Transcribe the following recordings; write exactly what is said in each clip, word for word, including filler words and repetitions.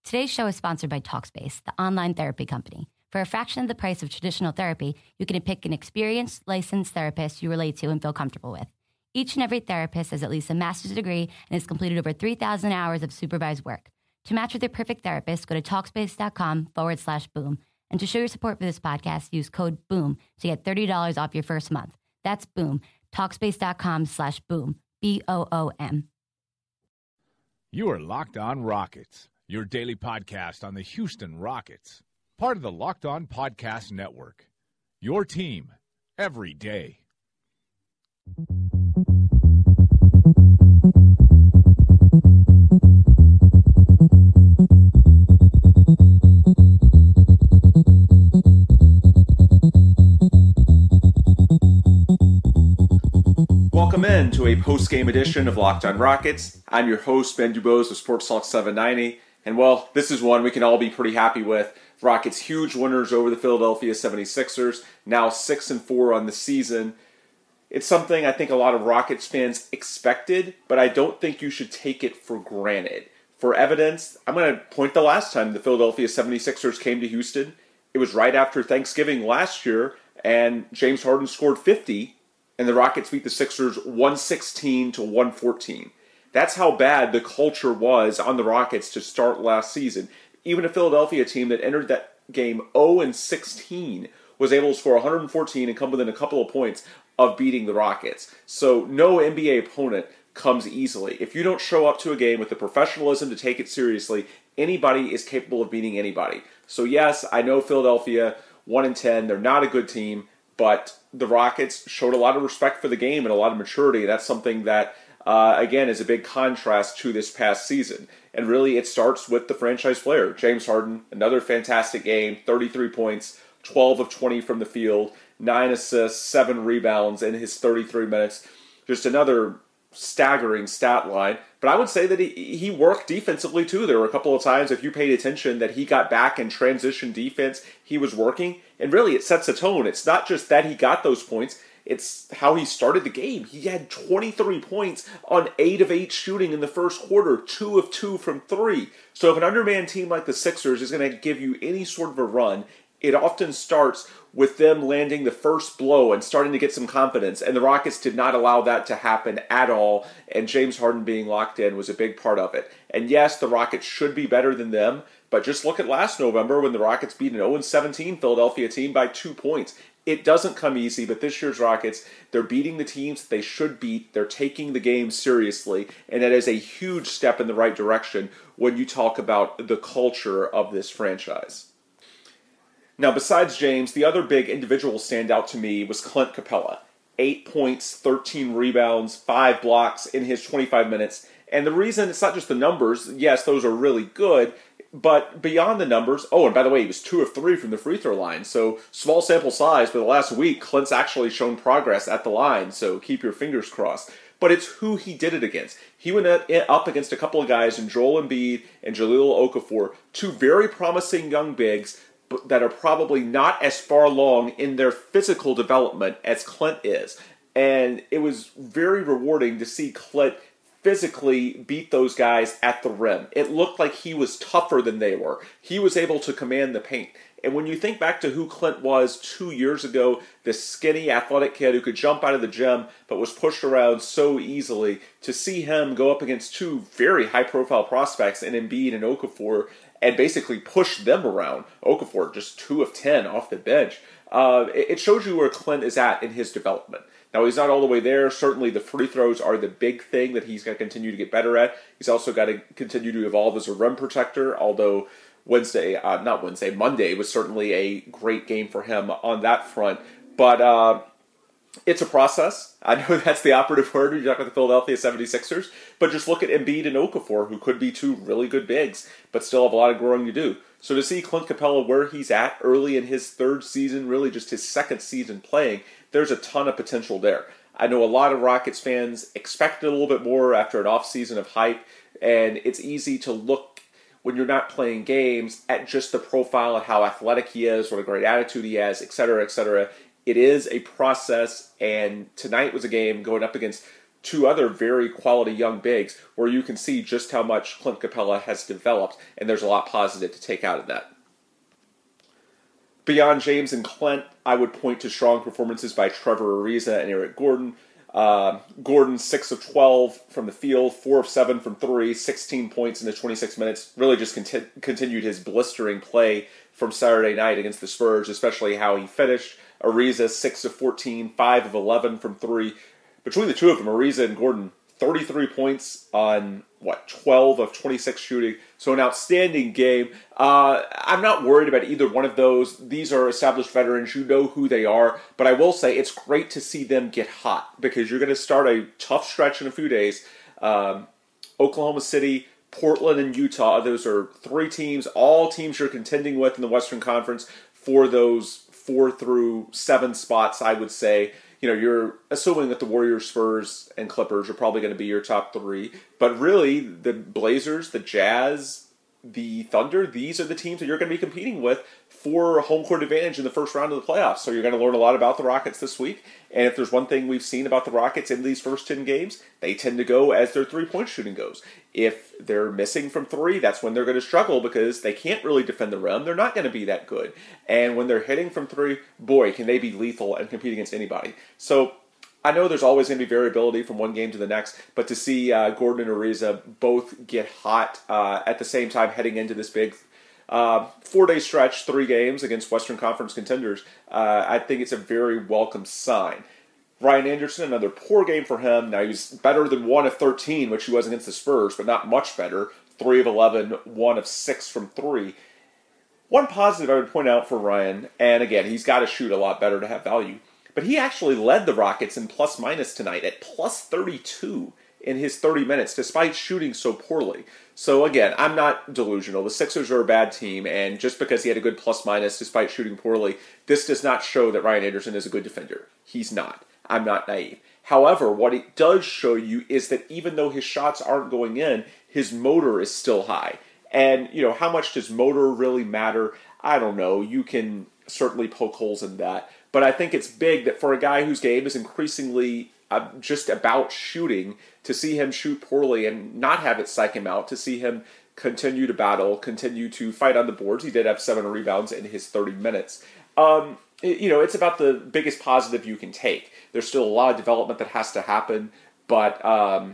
Today's show is sponsored by Talkspace, the online therapy company. For a fraction of the price of traditional therapy, you can pick an experienced, licensed therapist you relate to and feel comfortable with. Each and every therapist has at least a master's degree and has completed over three thousand hours of supervised work. To match with your perfect therapist, go to Talkspace.com forward slash boom. And to show your support for this podcast, use code BOOM to get thirty dollars off your first month. That's BOOM. Talkspace.com slash boom. B O O M. You are Locked On Rockets, your daily podcast on the Houston Rockets. Part of the Locked On Podcast Network. Your team every day. Welcome in to a post-game edition of Locked On Rockets. I'm your host, Ben Dubose of Sports Talk seven ninety. And well, this is one we can all be pretty happy with. Rockets huge winners over the Philadelphia seventy-sixers, now six and four on the season. It's something I think a lot of Rockets fans expected, but I don't think you should take it for granted. For evidence, I'm going to point the last time the Philadelphia seventy-sixers came to Houston. It was right after Thanksgiving last year, and James Harden scored fifty, and the Rockets beat the Sixers one sixteen to one fourteen. That's how bad the culture was on the Rockets to start last season. Even a Philadelphia team that entered that game oh and sixteen was able to score one hundred fourteen and come within a couple of points of beating the Rockets. So no N B A opponent comes easily. If you don't show up to a game with the professionalism to take it seriously, anybody is capable of beating anybody. So yes, I know Philadelphia, one and ten, they're not a good team, but the Rockets showed a lot of respect for the game and a lot of maturity. That's something that, uh, again, is a big contrast to this past season. And really, it starts with the franchise player, James Harden. Another fantastic game, thirty-three points, twelve of twenty from the field, nine assists, seven rebounds in his thirty-three minutes. Just another staggering stat line. But I would say that he, he worked defensively, too. There were a couple of times, if you paid attention, that he got back in transition defense. He was working. And really, it sets a tone. It's not just that he got those points. It's how he started the game. He had twenty-three points on eight of eight shooting in the first quarter, two of two from three. So if an undermanned team like the Sixers is going to give you any sort of a run, it often starts with them landing the first blow and starting to get some confidence. And the Rockets did not allow that to happen at all. And James Harden being locked in was a big part of it. And yes, the Rockets should be better than them. But just look at last November when the Rockets beat an oh and seventeen Philadelphia team by two points. It doesn't come easy, but this year's Rockets, they're beating the teams that they should beat. They're taking the game seriously, and that is a huge step in the right direction when you talk about the culture of this franchise. Now, besides James, the other big individual standout to me was Clint Capella. Eight points, thirteen rebounds, five blocks in his twenty-five minutes. And the reason, it's not just the numbers. Yes, those are really good. But beyond the numbers, oh, and by the way, he was two of three from the free throw line. So small sample size, but the last week, Clint's actually shown progress at the line. So keep your fingers crossed. But it's who he did it against. He went up against a couple of guys in Joel Embiid and Jahlil Okafor, two very promising young bigs that are probably not as far along in their physical development as Clint is. And it was very rewarding to see Clint physically beat those guys at the rim. It looked like he was tougher than they were. He was able to command the paint. And when you think back to who Clint was two years ago, this skinny, athletic kid who could jump out of the gym but was pushed around so easily, to see him go up against two very high-profile prospects in Embiid and Okafor and basically push them around. Okafor just two of ten off the bench. Uh, it shows you where Clint is at in his development. Now, he's not all the way there. Certainly, the free throws are the big thing that he's got to continue to get better at. He's also got to continue to evolve as a rim protector, although Wednesday, uh, not Wednesday, Monday was certainly a great game for him on that front. But uh, it's a process. I know that's the operative word when you talk about the Philadelphia seventy-sixers, but just look at Embiid and Okafor, who could be two really good bigs, but still have a lot of growing to do. So to see Clint Capella where he's at early in his third season, really just his second season playing, there's a ton of potential there. I know a lot of Rockets fans expected a little bit more after an offseason of hype, and it's easy to look, when you're not playing games, at just the profile of how athletic he is, what a great attitude he has, et cetera, et cetera. It is a process, and tonight was a game going up against two other very quality young bigs where you can see just how much Clint Capella has developed, and there's a lot positive to take out of that. Beyond James and Clint, I would point to strong performances by Trevor Ariza and Eric Gordon. Uh, Gordon, six of twelve from the field, four of seven from three, sixteen points in the twenty-six minutes. Really just conti- continued his blistering play from Saturday night against the Spurs, especially how he finished. Ariza, six of fourteen, five of eleven from three. Between the two of them, Ariza and Gordon, thirty-three points on, what, twelve of twenty-six shooting. So an outstanding game. Uh, I'm not worried about either one of those. These are established veterans. You know who they are. But I will say it's great to see them get hot because you're going to start a tough stretch in a few days. Um, Oklahoma City, Portland, and Utah. Those are three teams, all teams you're contending with in the Western Conference for those four through seven spots, I would say. You know, you're assuming that the Warriors, Spurs, and Clippers are probably going to be your top three. But really, the Blazers, the Jazz, the Thunder, these are the teams that you're going to be competing with for home court advantage in the first round of the playoffs. So you're going to learn a lot about the Rockets this week. And if there's one thing we've seen about the Rockets in these first ten games, they tend to go as their three-point shooting goes. If they're missing from three, that's when they're going to struggle because they can't really defend the rim. They're not going to be that good. And when they're hitting from three, boy, can they be lethal and compete against anybody. So I know there's always going to be variability from one game to the next, but to see uh, Gordon and Ariza both get hot uh, at the same time heading into this big uh, four-day stretch, three games against Western Conference contenders, uh, I think it's a very welcome sign. Ryan Anderson, another poor game for him. Now, he was better than one of thirteen, which he was against the Spurs, but not much better. three of eleven, one of six from three. One positive I would point out for Ryan, and again, he's got to shoot a lot better to have value, but he actually led the Rockets in plus-minus tonight at plus thirty-two in his thirty minutes, despite shooting so poorly. So again, I'm not delusional. The Sixers are a bad team, and just because he had a good plus-minus despite shooting poorly, this does not show that Ryan Anderson is a good defender. He's not. I'm not naive. However, what it does show you is that even though his shots aren't going in, his motor is still high. And, you know, how much does motor really matter? I don't know. You can certainly poke holes in that. But I think it's big that for a guy whose game is increasingly uh, just about shooting, to see him shoot poorly and not have it psych him out, to see him continue to battle, continue to fight on the boards. He did have seven rebounds in his thirty minutes. Um, it, you know, it's about the biggest positive you can take. There's still a lot of development that has to happen, but um,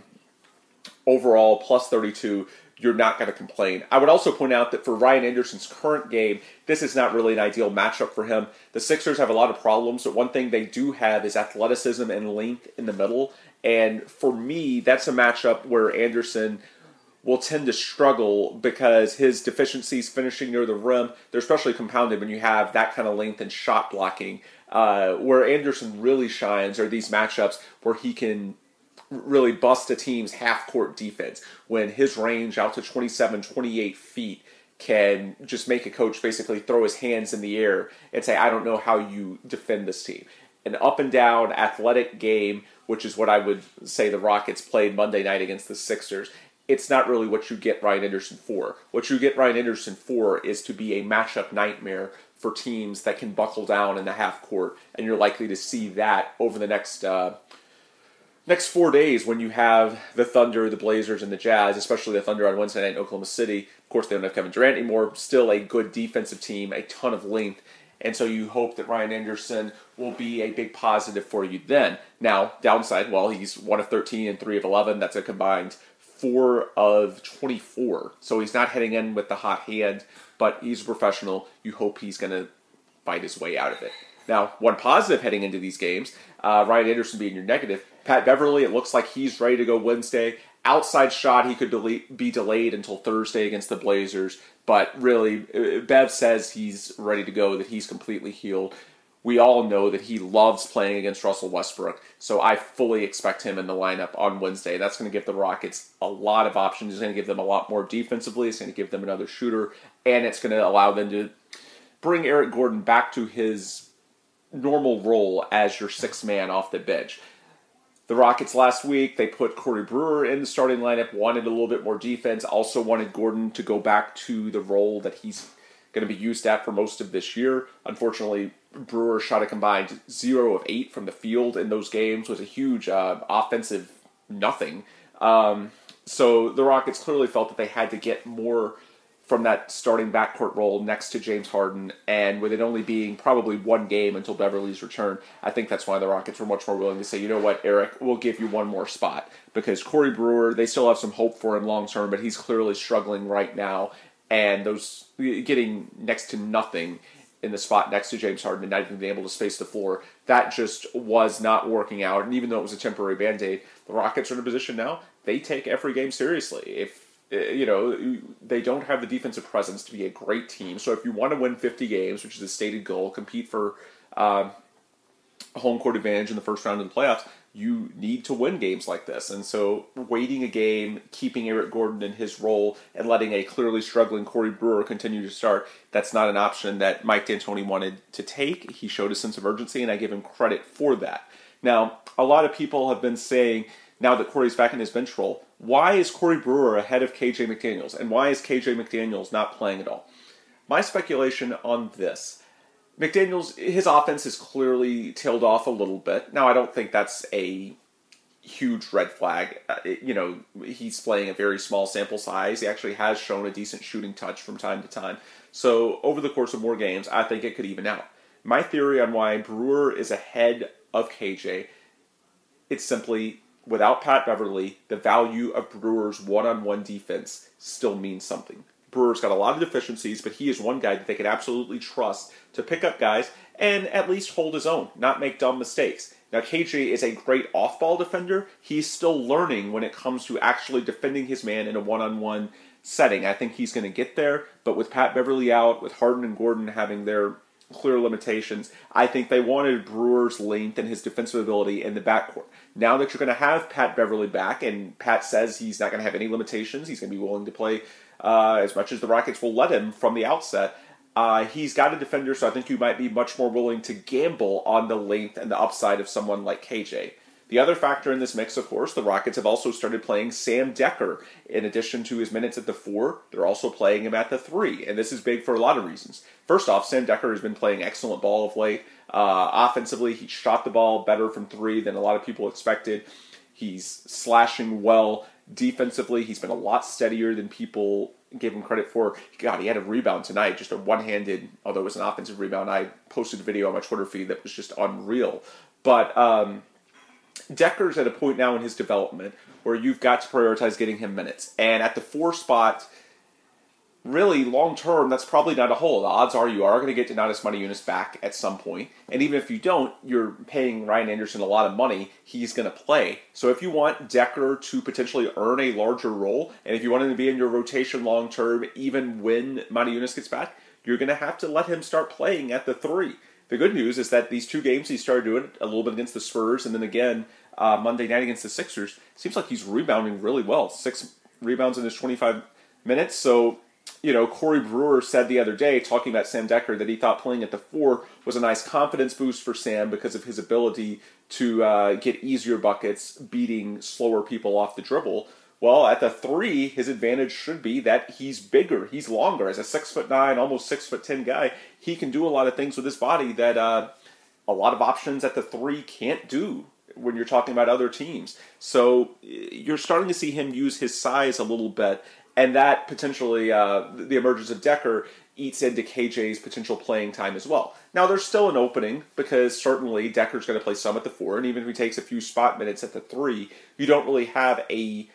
overall, plus thirty-two, you're not going to complain. I would also point out that for Ryan Anderson's current game, this is not really an ideal matchup for him. The Sixers have a lot of problems, but one thing they do have is athleticism and length in the middle. And for me, that's a matchup where Anderson will tend to struggle because his deficiencies finishing near the rim, they're especially compounded when you have that kind of length and shot blocking. Uh, where Anderson really shines are these matchups where he can really bust a team's half-court defense, when his range out to twenty-seven, twenty-eight feet can just make a coach basically throw his hands in the air and say, I don't know how you defend this team. An up-and-down athletic game, which is what I would say the Rockets played Monday night against the Sixers, it's not really what you get Ryan Anderson for. What you get Ryan Anderson for is to be a matchup nightmare for teams that can buckle down in the half-court, and you're likely to see that over the next uh, next four days when you have the Thunder, the Blazers, and the Jazz, especially the Thunder on Wednesday night in Oklahoma City. Of course, they don't have Kevin Durant anymore. Still a good defensive team, a ton of length. And so you hope that Ryan Anderson will be a big positive for you then. Now, downside, well, he's one of thirteen and three of eleven. That's a combined four of twenty-four. So he's not heading in with the hot hand, but he's a professional. You hope he's going to fight his way out of it. Now, one positive heading into these games, uh, Ryan Anderson being your negative, Pat Beverly, it looks like he's ready to go Wednesday. Outside shot, he could delete, be delayed until Thursday against the Blazers. But really, Bev says he's ready to go, that he's completely healed. We all know that he loves playing against Russell Westbrook, so I fully expect him in the lineup on Wednesday. That's going to give the Rockets a lot of options. It's going to give them a lot more defensively. It's going to give them another shooter, and it's going to allow them to bring Eric Gordon back to his normal role as your sixth man off the bench. The Rockets last week, they put Corey Brewer in the starting lineup, wanted a little bit more defense, also wanted Gordon to go back to the role that he's going to be used at for most of this year. Unfortunately, Brewer shot a combined zero of eight from the field in those games, was a huge uh, offensive nothing. Um, so the Rockets clearly felt that they had to get more from that starting backcourt role next to James Harden, and with it only being probably one game until Beverley's return, I think that's why the Rockets were much more willing to say, you know what, Eric, we'll give you one more spot. Because Corey Brewer, they still have some hope for him long term, but he's clearly struggling right now, and those getting next to nothing in the spot next to James Harden and not even being able to space the floor, that just was not working out. And even though it was a temporary Band-Aid, the Rockets are in a position now, they take every game seriously. If You know, they don't have the defensive presence to be a great team. So if you want to win fifty games, which is a stated goal, compete for uh, home court advantage in the first round of the playoffs, you need to win games like this. And so waiting a game, keeping Eric Gordon in his role, and letting a clearly struggling Corey Brewer continue to start, that's not an option that Mike D'Antoni wanted to take. He showed a sense of urgency, and I give him credit for that. Now, a lot of people have been saying, now that Corey's back in his bench role, why is Corey Brewer ahead of K J McDaniels? And why is K J McDaniels not playing at all? My speculation on this, McDaniels, his offense has clearly tailed off a little bit. Now, I don't think that's a huge red flag. Uh, it, you know, he's playing a very small sample size. He actually has shown a decent shooting touch from time to time. So over the course of more games, I think it could even out. My theory on why Brewer is ahead of K J, it's simply, without Pat Beverley, the value of Brewer's one-on-one defense still means something. Brewer's got a lot of deficiencies, but he is one guy that they can absolutely trust to pick up guys and at least hold his own, not make dumb mistakes. Now, K J is a great off-ball defender. He's still learning when it comes to actually defending his man in a one-on-one setting. I think he's going to get there, but with Pat Beverley out, with Harden and Gordon having their clear limitations, I think they wanted Brewer's length and his defensive ability in the backcourt. Now that you're going to have Pat Beverley back, and Pat says he's not going to have any limitations, he's going to be willing to play uh, as much as the Rockets will let him from the outset, uh, he's got a defender, so I think you might be much more willing to gamble on the length and the upside of someone like K J. The other factor in this mix, of course, the Rockets have also started playing Sam Dekker. In addition to his minutes at the four, they're also playing him at the three, and this is big for a lot of reasons. First off, Sam Dekker has been playing excellent ball of late. Uh, offensively, he shot the ball better from three than a lot of people expected. He's slashing well. Defensively, he's been a lot steadier than people gave him credit for. God, he had a rebound tonight, just a one-handed, although it was an offensive rebound. I posted a video on my Twitter feed that was just unreal. But um, Dekker's at a point now in his development where you've got to prioritize getting him minutes. And at the four spot, really, long-term, that's probably not a hole. The odds are you are going to get Donatas Motiejunas back at some point. And even if you don't, you're paying Ryan Anderson a lot of money. He's going to play. So if you want Dekker to potentially earn a larger role, and if you want him to be in your rotation long-term, even when Motiejunas gets back, you're going to have to let him start playing at the three. The good news is that these two games he started doing a little bit against the Spurs, and then again uh, Monday night against the Sixers, seems like he's rebounding really well. Six rebounds in his twenty-five minutes. So, you know, Corey Brewer said the other day, talking about Sam Dekker, that he thought playing at the four was a nice confidence boost for Sam because of his ability to uh, get easier buckets, beating slower people off the dribble. Well, at the three, his advantage should be that he's bigger, he's longer. As a six foot nine, almost six foot ten guy, he can do a lot of things with his body that uh, a lot of options at the three can't do when you're talking about other teams. So you're starting to see him use his size a little bit, and that potentially, uh, the emergence of Dekker eats into K J's potential playing time as well. Now, there's still an opening, because certainly Dekker's going to play some at the four, and even if he takes a few spot minutes at the three, you don't really have a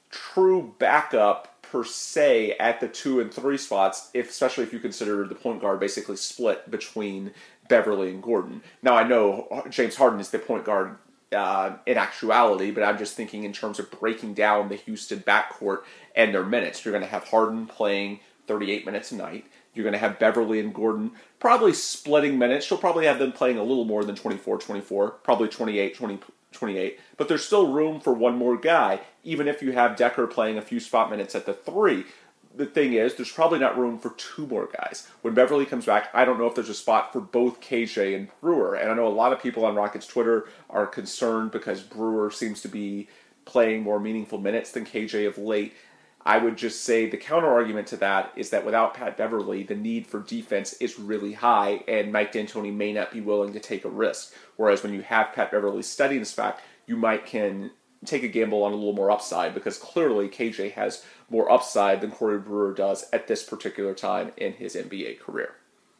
true backup per se at the two and three spots, if, especially if you consider the point guard basically split between Beverley and Gordon. Now, I know James Harden is the point guard uh, in actuality, but I'm just thinking in terms of breaking down the Houston backcourt and their minutes. You're going to have Harden playing thirty-eight minutes a night. You're going to have Beverley and Gordon probably splitting minutes. You'll probably have them playing a little more than twenty-four twenty-four, probably twenty-eight twenty, twenty-eight. But there's still room for one more guy, even if you have Dekker playing a few spot minutes at the three. The thing is, there's probably not room for two more guys. When Beverley comes back, I don't know if there's a spot for both K J and Brewer. And I know a lot of people on Rockets Twitter are concerned because Brewer seems to be playing more meaningful minutes than K J of late. I would just say the counter-argument to that is that without Pat Beverley, the need for defense is really high, and Mike D'Antoni may not be willing to take a risk. Whereas when you have Pat Beverley studying this fact, you might can take a gamble on a little more upside, because clearly K J has more upside than Corey Brewer does at this particular time in his N B A career.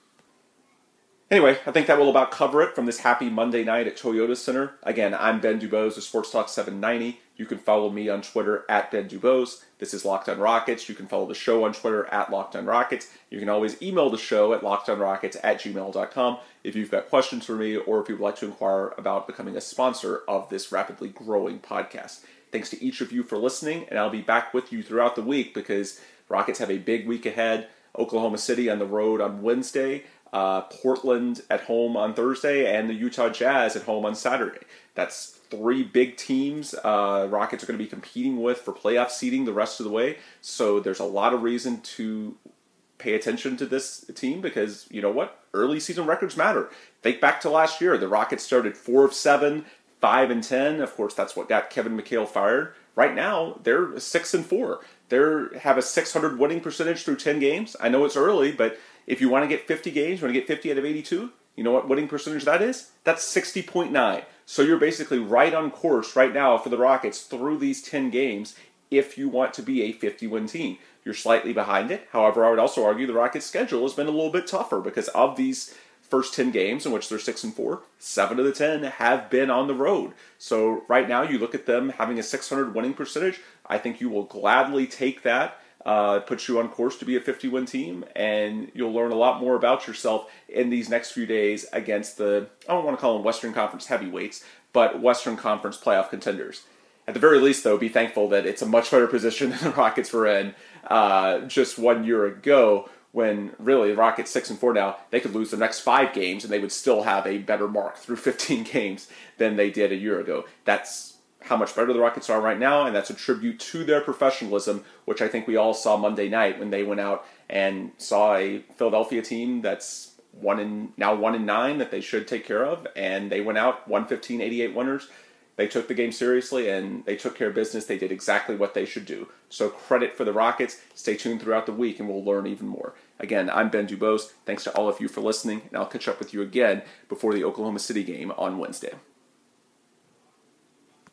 Anyway, I think that will about cover it from this happy Monday night at Toyota Center. Again, I'm Ben Dubose of Sports Talk seven ninety. You can follow me on Twitter at Ben Dubose. This is Locked On Rockets. You can follow the show on Twitter at Locked On Rockets. You can always email the show at lockedonrockets at gmail dot com if you've got questions for me or if you'd like to inquire about becoming a sponsor of this rapidly growing podcast. Thanks to each of you for listening, and I'll be back with you throughout the week because Rockets have a big week ahead. Oklahoma City on the road on Wednesday. Uh, Portland at home on Thursday, and the Utah Jazz at home on Saturday. That's three big teams uh, Rockets are going to be competing with for playoff seeding the rest of the way. So there's a lot of reason to pay attention to this team because, you know what? Early season records matter. Think back to last year. The Rockets started four of seven, five and ten. Of course, that's what got Kevin McHale fired. Right now, they're six and four. They have a six hundred winning percentage through ten games. I know it's early, but if you want to get fifty games, you want to get fifty out of eighty-two, you know what winning percentage that is? That's sixty point nine. So you're basically right on course right now for the Rockets through these ten games if you want to be a fifty-win team. You're slightly behind it. However, I would also argue the Rockets' schedule has been a little bit tougher because of these first ten games in which they're six and four, seven of the ten have been on the road. So right now you look at them having a six hundred winning percentage. I think you will gladly take that. Uh, puts you on course to be a fifty-win team, and you'll learn a lot more about yourself in these next few days against the, I don't want to call them Western Conference heavyweights, but Western Conference playoff contenders. At the very least, though, be thankful that it's a much better position than the Rockets were in uh, just one year ago, when really the Rockets six and four now, they could lose the next five games and they would still have a better mark through fifteen games than they did a year ago. That's how much better the Rockets are right now, and that's a tribute to their professionalism, which I think we all saw Monday night when they went out and saw a Philadelphia team that's one in now one in nine that they should take care of, and they went out one fifteen eighty-eight winners. They took the game seriously and they took care of business. They did exactly what they should do. So credit for the Rockets. Stay tuned throughout the week and we'll learn even more. Again, I'm Ben Dubose. Thanks to all of you for listening, and I'll catch up with you again before the Oklahoma City game on Wednesday.